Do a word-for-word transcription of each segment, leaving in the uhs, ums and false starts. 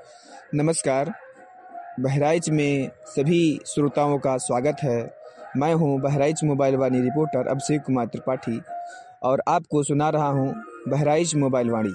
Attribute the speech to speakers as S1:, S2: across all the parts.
S1: नमस्कार। बहराइच में सभी श्रोताओं का स्वागत है। मैं हूं बहराइच मोबाइल वाणी रिपोर्टर अभिषेक कुमार त्रिपाठी और आपको सुना रहा हूं बहराइच मोबाइल वाणी।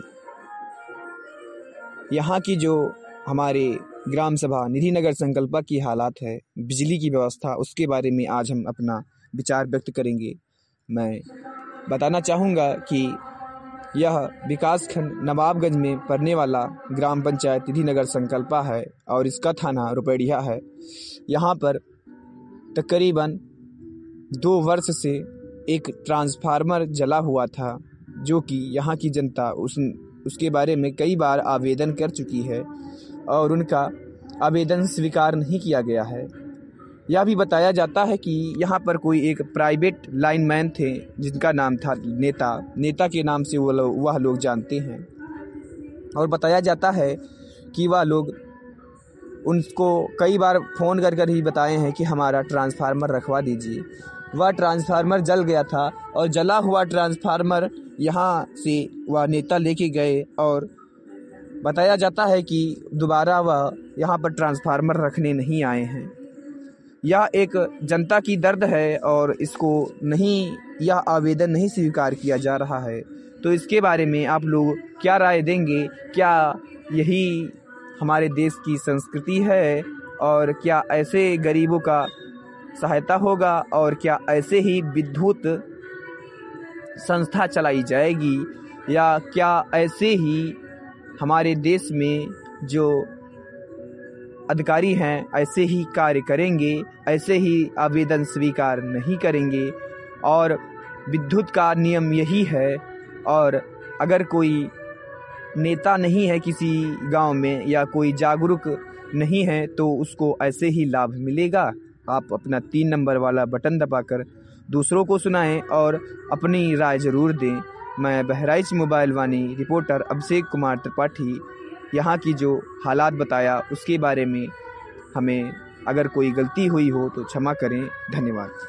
S1: यहां की जो हमारे ग्राम सभा निधि नगर संकल्पा की हालात है, बिजली की व्यवस्था, उसके बारे में आज हम अपना विचार व्यक्त करेंगे। मैं बताना चाहूँगा कि यह विकासखंड नवाबगंज में पड़ने वाला ग्राम पंचायत निधि नगर संकल्पा है और इसका थाना रुपैड़िया है। यहाँ पर तकरीबन दो वर्ष से एक ट्रांसफार्मर जला हुआ था, जो कि यहाँ की जनता उस उसके बारे में कई बार आवेदन कर चुकी है और उनका आवेदन स्वीकार नहीं किया गया है। यह भी बताया जाता है कि यहाँ पर कोई एक प्राइवेट लाइनमैन थे जिनका नाम था नेता नेता के नाम से वो लोग वह लोग जानते हैं और बताया जाता है कि वह लोग उनको कई बार फ़ोन कर कर ही बताए हैं कि हमारा ट्रांसफार्मर रखवा दीजिए। वह ट्रांसफार्मर जल गया था और जला हुआ ट्रांसफार्मर यहाँ से वह नेता लेके गए और बताया जाता है कि दोबारा वह यहाँ पर ट्रांसफार्मर रखने नहीं आए हैं। यह एक जनता की दर्द है और इसको नहीं यह आवेदन नहीं स्वीकार किया जा रहा है। तो इसके बारे में आप लोग क्या राय देंगे? क्या यही हमारे देश की संस्कृति है और क्या ऐसे गरीबों का सहायता होगा और क्या ऐसे ही विद्युत संस्था चलाई जाएगी या क्या ऐसे ही हमारे देश में जो अधिकारी हैं ऐसे ही कार्य करेंगे, ऐसे ही आवेदन स्वीकार नहीं करेंगे? और विद्युत का नियम यही है और अगर कोई नेता नहीं है किसी गांव में या कोई जागरूक नहीं है तो उसको ऐसे ही लाभ मिलेगा। आप अपना तीन नंबर वाला बटन दबाकर दूसरों को सुनाएं और अपनी राय ज़रूर दें। मैं बहराइच मोबाइल वाणी रिपोर्टर अभिषेक कुमार त्रिपाठी यहाँ की जो हालात बताया उसके बारे में हमें अगर कोई गलती हुई हो तो क्षमा करें। धन्यवाद।